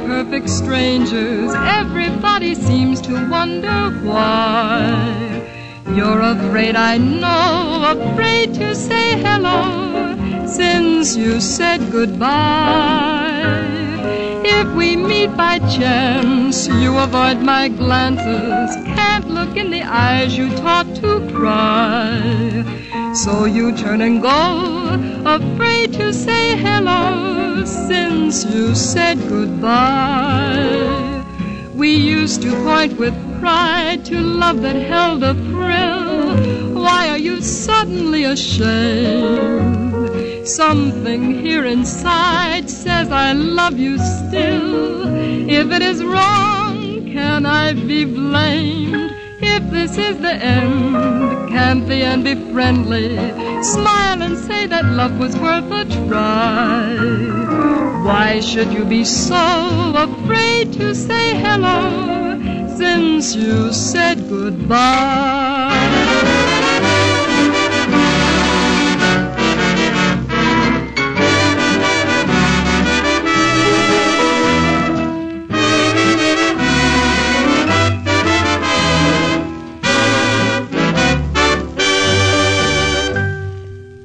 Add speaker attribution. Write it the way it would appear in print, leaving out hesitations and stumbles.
Speaker 1: perfect strangers. Everybody seems to wonder why. You're afraid, I know, afraid to say hello since you said goodbye. If we meet by chance, you avoid my glances, can't look in the eyes you taught to cry. So you turn and go, afraid to say hello since you said goodbye. We used to point with pride to love that held a thrill. Why are you suddenly ashamed? Something here inside says I love you still. If it is wrong, can I be blamed? If this is the end, can't the end be friendly? Smile and say that love was worth a try. Why should you be so afraid to say hello since you said goodbye?